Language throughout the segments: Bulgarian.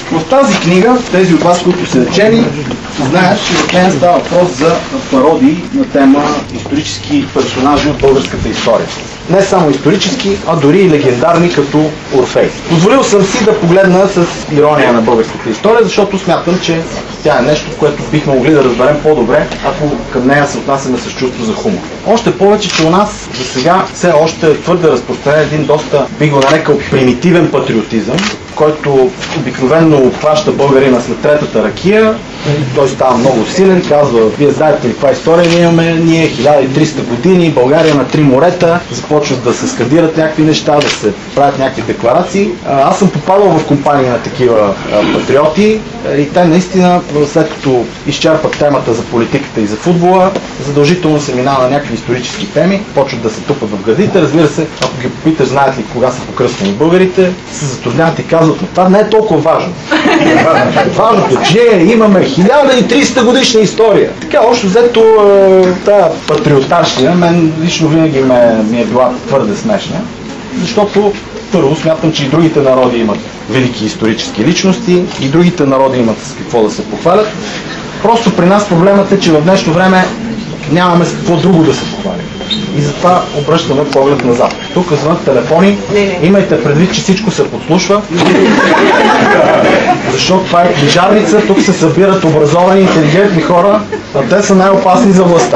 В тази книга, тези от вас, които са чели, знаят, че в нея става въпрос за пародии на тема исторически персонажи от българската история. Не само исторически, а дори и легендарни, като Орфей. Позволил съм си да погледна с ирония на българската история, защото смятам, че тя е нещо, което бихме могли да разберем по-добре, ако към нея се отнасяме с чувство за хумор. Още повече, че у нас за сега все още е твърде разпространен един доста, би го нарекал, примитивен патриотизъм, който обикновено обхваща българина след третата ракия. Той става много силен, казва: вие знаете ли каква история ние 1300 години, България на 3 морета, започват да се скандират някакви неща, да се правят някакви декларации. Аз съм попадал в компания на такива патриоти и те наистина, след като изчерпат темата за политиката и за футбола, задължително се минава на някакви исторически теми, почват да се тупат в гърдите. Разбира се, ако ги попиташ знаят ли кога са покръстени българите, се затрудняват и казват: но това не е толкова важно. Важното е, че имаме 1300 годишна история. Така, общо взето, тази патриотарщина мен лично винаги ми е била твърде смешна, защото първо смятам, че и другите народи имат велики исторически личности, и другите народи имат с какво да се похвалят. Просто при нас проблемът е, че в днешно време нямаме с какво друго да се похвалим. И затова обръщаме поглед назад. Тук звънят телефони, имайте предвид, че всичко се подслушва. Защото това е книжарница, тук се събират образовани, интелигентни хора, а те са най-опасни за властта.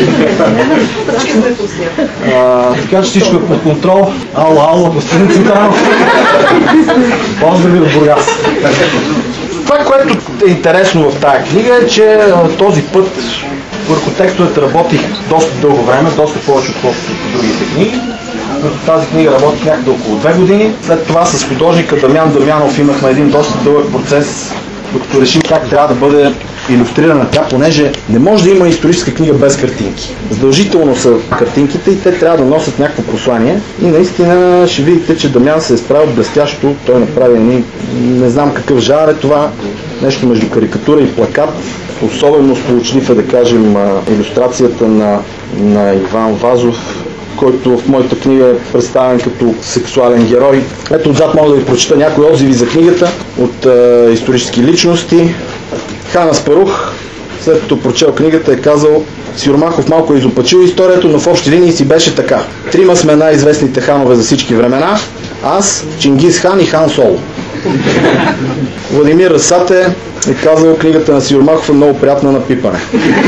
Така че всичко е под контрол. Ало, господин Цветанов. Поздрави от Бургас. Това, което е интересно в тая книга, е, че този път върху текстовете работих доста дълго време, доста повече отколкото в другите книги. Тази книга работих някъде около 2 години. След това с художника Дамян Дамянов имахме един доста дълъг процес, като решим как трябва да бъде илюстрирана тя, понеже не може да има историческа книга без картинки. Задължително са картинките и те трябва да носят някакво послание. И наистина ще видите, че Дамян се е справил блестящо. Той направи не знам какъв жанр е това, нещо между карикатура и плакат. Особено сполучлив е, да кажем, илюстрацията на Иван Вазов, който в моята книга е представен като сексуален герой. Ето отзад мога да ви прочита някои отзиви за книгата от исторически личности. Хан Аспарух, след като прочел книгата, е казал: Сюрмахов малко е изопачил историята, но в общи линии си беше така. 3 сме най-известните ханове за всички времена: аз, Чингис хан и Хан Соло. Владимир Расате е казал: книгата на Сюрмахов е много приятна на пипане.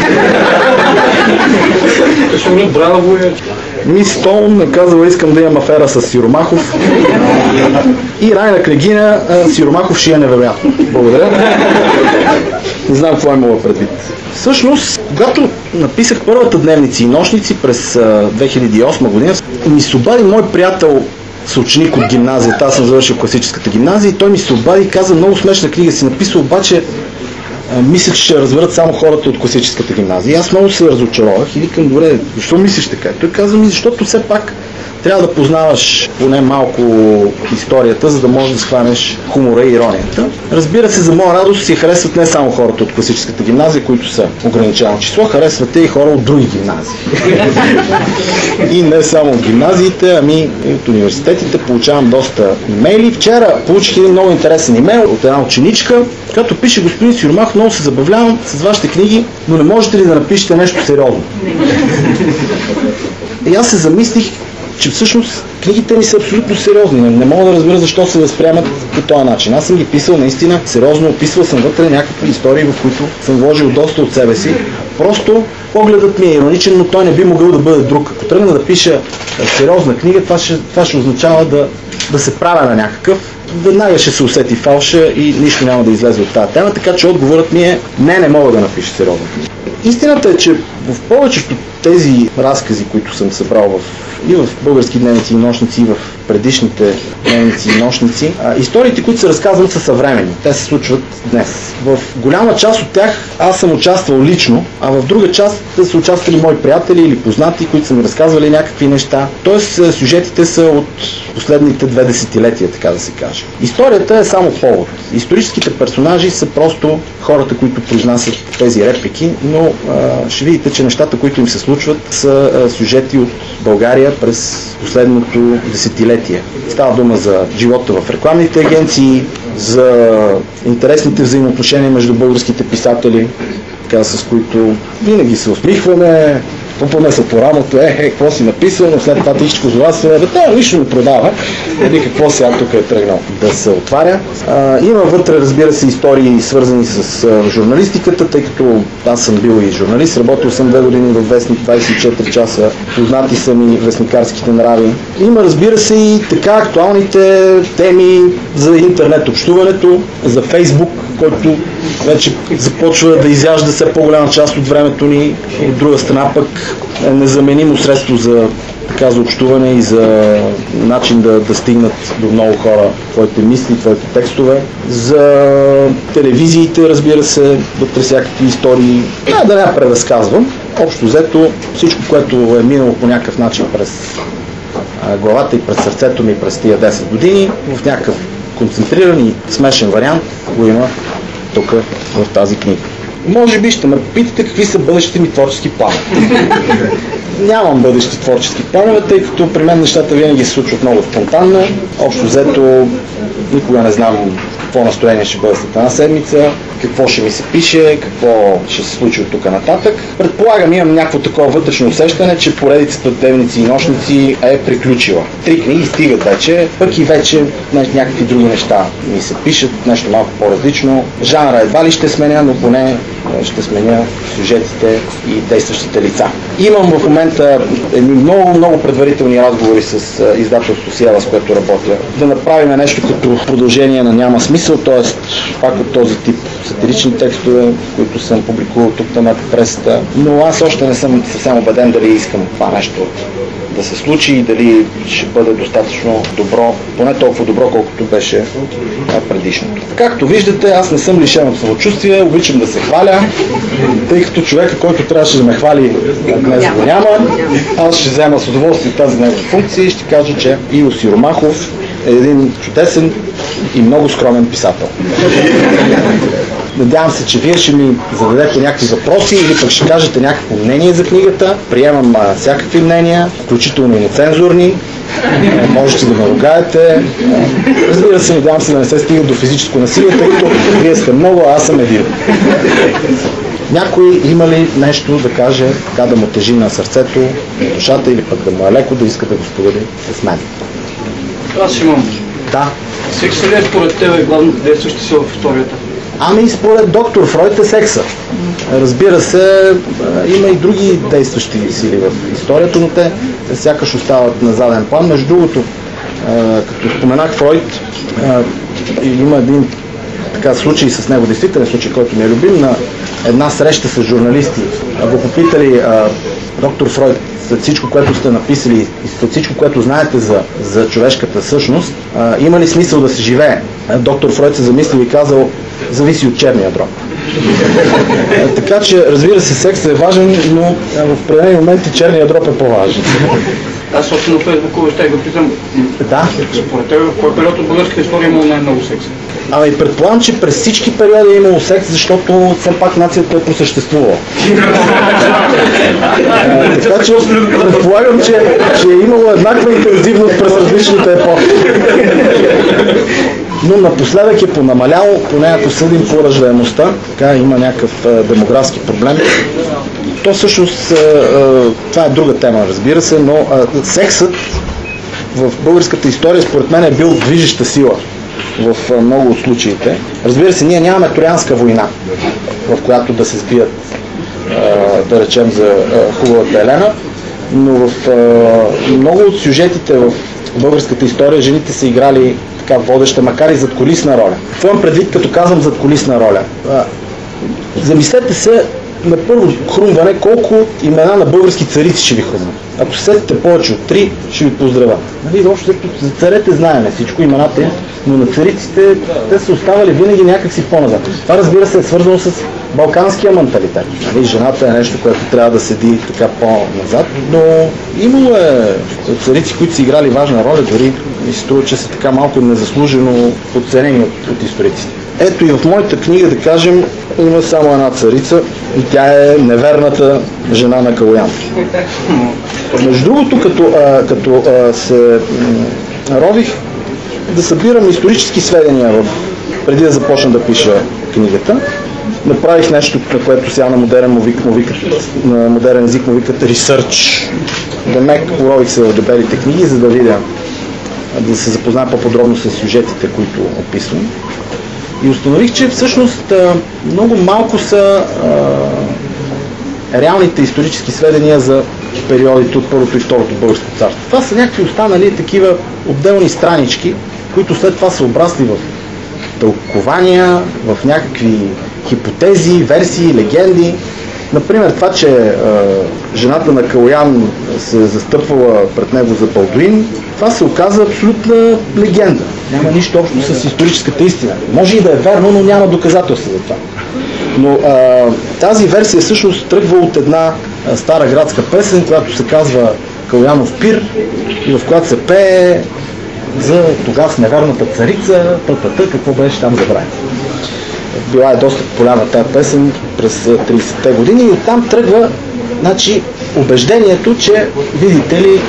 Мис Стоун е казала: искам да имам афера с Сюрмахов. И Райна Княгиня: Сюрмахов ще е невероятно. Благодаря. Не знам какво имала предвид. Всъщност, когато написах първата дневници и нощници през 2008 година, ми се обади мой приятел, съученик от гимназията. Аз съм завършил класическата гимназия и той ми се обади и каза: много смешна книга си написал, обаче мислех, че ще разберат само хората от класическата гимназия. И аз много се разочаровах и викам: добре, защо мислиш така? Той каза ми: защото все пак трябва да познаваш поне малко историята, за да можеш да схванеш хумора и иронията. Разбира се, за моя радост си харесват не само хората от класическата гимназия, които са ограничено число, харесвате и хора от други гимназии. И не само от гимназиите, ами и от университетите. Получавам доста имейли. Вчера получих един много интересен имейл от една ученичка, която пише: господин Сюрмахов, много се забавлявам с вашите книги, но не можете ли да напишете нещо сериозно? И аз се замислих, че всъщност книгите ми са абсолютно сериозни. Не мога да разбера защо се възприемат по този начин. Аз съм ги писал наистина сериозно, описвал съм вътре някакви истории, в които съм вложил доста от себе си. Просто погледът ми е ироничен, но той не би могъл да бъде друг. Ако тръгна да пиша сериозна книга, това ще означава да се правя на някакъв. Веднага ще се усети фалша и нищо няма да излезе от тази тема, така че отговорът ми е: не мога да напиша сериозна книга. Истината е, че в повечето тези разкази, които съм събрал и в български дневници и нощници, и в предишните дневници и нощници, историите, които се разказват, са съвременни. Те се случват днес. В голяма част от тях аз съм участвал лично, а в друга част са участвали мои приятели или познати, които са ми разказвали някакви неща. Тоест сюжетите са от последните 2 десетилетия, така да се каже. Историята е само повод. Историческите персонажи са просто хората, които произнасят тези реплики, но ще видите, че нещата, които им се случват, са сюжети от България през последното десетилетие. десетилетие. Става дума за живота в рекламните агенции, за интересните взаимоотношения между българските писатели, така, с които винаги се усмихваме, попълне по рамото, какво си написал, но след това всичко за вас, нищо не продава. Какво сега тук е тръгнал да се отваря. Има вътре, разбира се, истории свързани с журналистиката, тъй като аз съм бил и журналист, работил съм 2 години във вестник 24 часа, познати са ми вестникарските нрави. Има, разбира се, и така актуалните теми за интернет общуването, за Фейсбук, който вече започва да изяжда все по-голяма част от времето ни. От друга страна пък е незаменимо средство за общуване и за начин да стигнат до много хора твоите мисли, твоите текстове. За телевизиите, разбира се, вътре всякакви истории. Да не я преразказвам. Общо взето всичко, което е минало по някакъв начин през главата и през сърцето ми през тия 10 години, в някакъв концентриран и смешен вариант го има тук в тази книга. Може би ще ме попитате какви са бъдещите ми творчески планове. Нямам бъдещи творчески планове, тъй като при мен нещата винаги се случват много спонтанно. Общо взето никога не знам какво настроение ще бъде след една седмица, какво ще ми се пише, какво ще се случи от тук нататък. Предполагам, имам някакво такова вътрешно усещане, че поредицата дневници и нощници е приключила. 3 книги стигат вече, пък и вече някакви други неща ми се пишат, нещо малко по-различно. Жанра едва ли ще сменя, но поне ще сменя сюжетите и действащите лица. Имам в момента много предварителни разговори с издателство Сиела, с което работя. Да направим нещо като продължение на Няма смисъл, т.е. пак от този тип сатирични текстове, които съм публикувал тук на пресата, но аз още не съм съвсем убеден дали искам това нещо да се случи и дали ще бъде достатъчно добро, поне толкова добро, колкото беше предишното. Както виждате, аз не съм лишен от самочувствие, обичам да се хваля, тъй като човека, който трябваше да ме хвали днес го няма. Аз ще взема с удоволствие тази негова функция и ще кажа, че Иво Сиромахов е един чудесен и много скромен писател. Надявам се, че вие ще ми зададете някакви въпроси или пък ще кажете някакво мнение за книгата. Приемам всякакви мнения, включително и нецензурни. Можете да ме ругаете. Разбира се, надявам се да не се стига до физическо насилие, тъй като вие сте много, а аз съм един. Някой има ли нещо да каже, така да му тежи на сърцето, на душата или пък да му е леко да иска да го сподели с мен? Аз имам. Да. Секса ли е според тебе главно действащи сила в историята? Ами според доктор Фройд е секса. Разбира се, има и други действащи сили в историята, но те сякаш остават на заден план. Между другото, като споменах Фройд, има един случай с него, действителен случай, който ми е любим, на една среща с журналисти. Го попитали доктор Фройд, след всичко, което сте написали и след всичко, което знаете за човешката същност, има ли смисъл да се живее? Доктор Фройд се замислил и казал, зависи от черния дроб. Така че, разбира се, сексът е важен, но в определени моменти черния дроб е по-важен. Аз точно на Фейсбук ще го питам. Да. Според теб, в кой период от българската история имало най-много секс? Ами предполагам, че през всички периоди е имало секс, защото все пак нацията е просъществувала. Така че предполагам, че е имало еднаква интензивност през различните епохи. Но напоследък е понамаляло, поне ако съдим по раждаемостта, така има някакъв демографски проблем. То всъщност, това е друга тема, разбира се, но сексът в българската история според мен е бил движеща сила в много от случаите. Разбира се, ние нямаме Троянска война, в която да се сбият, да речем, за хубавата Елена, но в много от сюжетите в българската история жените са играли така водеща, макар и задкулисна роля. Това имам предвид, като казвам задкулисна роля. Замислете се на първо хрумване колко имена на български царици ще ви хрумнат. Ако се сетите повече от 3, ще ви поздравя. Нали, въобще за царете знаем всичко, имената им, но на цариците те са оставали винаги някакси по-назад. Това, разбира се, е свързано с балканския менталитет. Нали, жената е нещо, което трябва да седи така по-назад, но имало е царици, които са играли важна роля, дори ми се струва, че са така малко незаслужено подценени от историците. Ето и в моята книга, да кажем, има само една царица и тя е неверната жена на Калоян. Между другото, като се рових да събирам исторически сведения преди да започна да пиша книгата. Направих нещо, на което сега на модерен език му викат research. Демек, порових се в дебелите книги, за да видя, да се запозная по-подробно с сюжетите, които описвам. И установих, че всъщност много малко са реалните исторически сведения за периодите от Първото и Второто българско царство. Това са някакви останали такива отделни странички, които след това са обрасли в тълкования, в някакви хипотези, версии, легенди. Например, това, че жената на Калоян се застъпвала пред него за Балдуин, това се оказа абсолютна легенда. Няма нищо общо с историческата истина. Може и да е верно, но няма доказателства за това. Но тази версия всъщност тръгва от една стара градска песен, която се казва Калоянов пир и в която се пее за тогава с неверната царица, какво беше там забравя. Била е доста популярна тази песен през 30-те години и оттам тръгва убеждението, че видите ли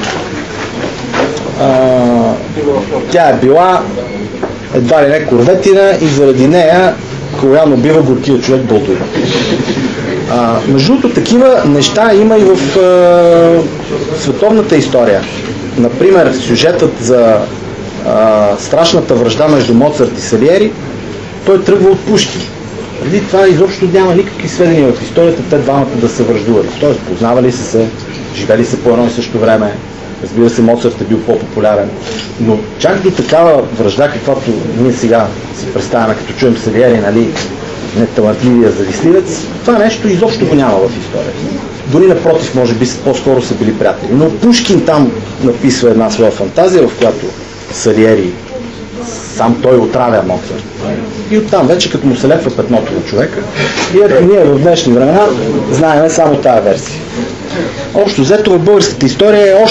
тя е била едва ли не корветина и заради нея Калоян убива горкия човек Балдуин. Между другото, такива неща има и в световната история. Например, сюжетът за страшната вражда между Моцарт и Салиери, той тръгва от Пушкин. Преди това изобщо няма никакви сведения в историята те двамата да се враждували. Тоест, познавали се, живели се по едно и също време. Разбира се, Моцарт е бил по-популярен. Но чак до такава вражда, каквато ние сега си представяме, като чуем Салиери, нали, неталантливия завистливец, това нещо изобщо го няма в историята. Дори напротив, може би по-скоро са били приятели. Но Пушкин там написва една своя фантазия, в която Салиери сам той отравя Моцарт. И оттам вече, като му се лепва петното от човека, и ето ние в днешни времена знаем само тая версия. Общо взето в българската история е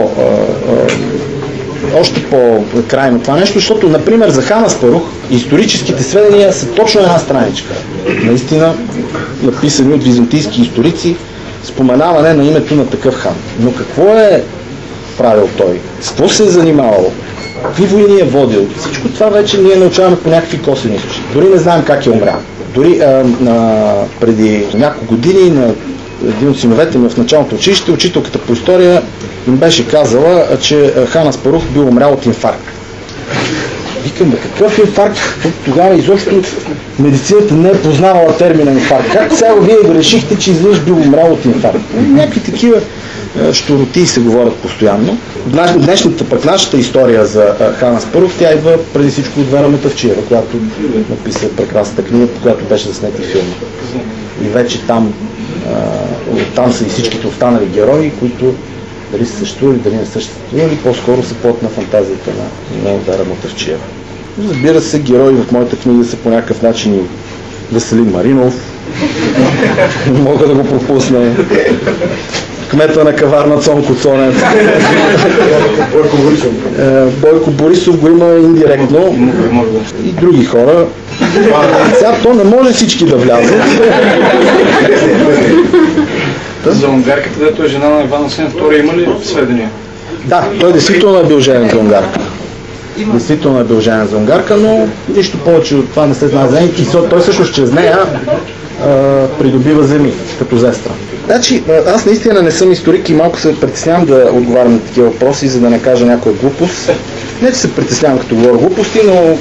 още по-крайно това нещо, защото, например, за хан Аспарух историческите сведения са точно една страничка. Наистина, написани от византийски историци, споменаване на името на такъв хан. Но какво е правил той? С какво се е занимавал? Какви войни е водил? Всичко това вече ние научаваме по някакви косвени източници. Дори не знаем как е умрял. Дори преди няколко години на един от синовете ми в началното училище, учителката по история им беше казала, че хан Аспарух бил умрял от инфаркт. Викам, какъв инфаркт? Тогава изобщо медицината не е познавала термина инфаркт. Как сега вие го решихте, че изведнъж бил умрял от инфаркт? Някакви такива щуротии се говорят постоянно. Днешната пък нашата история за хан Аспарух, тя идва преди всичко от Вера Мутафчиева, която написа прекрасната книга, по която беше заснет и филма. И вече там са и всичките останали герои, които дали са съществували, дали не съществували, по-скоро са плод на фантазията на Вера Мутафчиева. Разбира се, герои в моята книга са по някакъв начин и Веселин Маринов, не мога да го пропусна, кмета на Каварна Цонко Цонев, Бойко Борисов го има индиректно и други хора. Сега то не може всички да влязат. За унгарката, където е жена на Иван Асен II, има ли сведения? Да, той действително е бил женен за унгарка. Действително е бил женен за унгарка, но нищо повече от това не се знае за нея. И той всъщност чрез нея придобива земи, като зестра. Значи, аз наистина не съм историк и малко се притеснявам да отговарям на такива въпроси, за да не кажа някоя глупост. Не, че се притеснявам като говоря глупости, но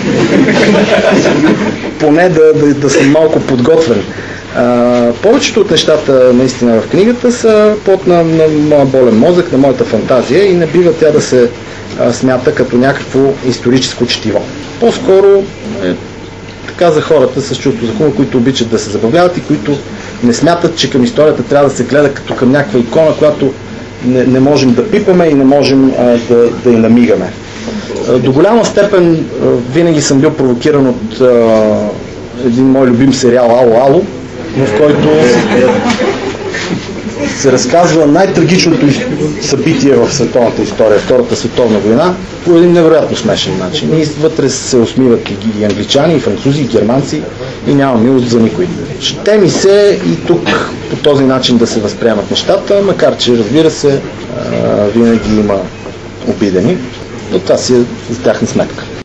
поне да съм малко подготвен. Повечето от нещата наистина в книгата са плод на моя болен мозък, на моята фантазия и не бива тя да се смята като някакво историческо четиво. По-скоро така за хората с чувство за хумор, които обичат да се забавляват и които не смятат, че към историята трябва да се гледа като към някаква икона, която не можем да пипаме и не можем да я намигаме. До голяма степен винаги съм бил провокиран от един мой любим сериал Ало Ало, в който се разказва най-трагичното събитие в световната история, Втората световна война, по един невероятно смешен начин. И вътре се усмиват и англичани, и французи, и германци, и няма милост за никой. Ще ми се и тук по този начин да се възприемат нещата, макар че, разбира се, винаги има обидени. Но това си е за тяхна сметка.